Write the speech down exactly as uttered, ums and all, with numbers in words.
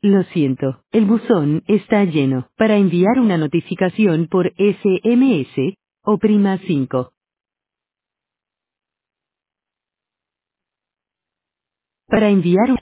Lo siento, el buzón está lleno. Para enviar una notificación por S M S, oprima cinco. Para enviar un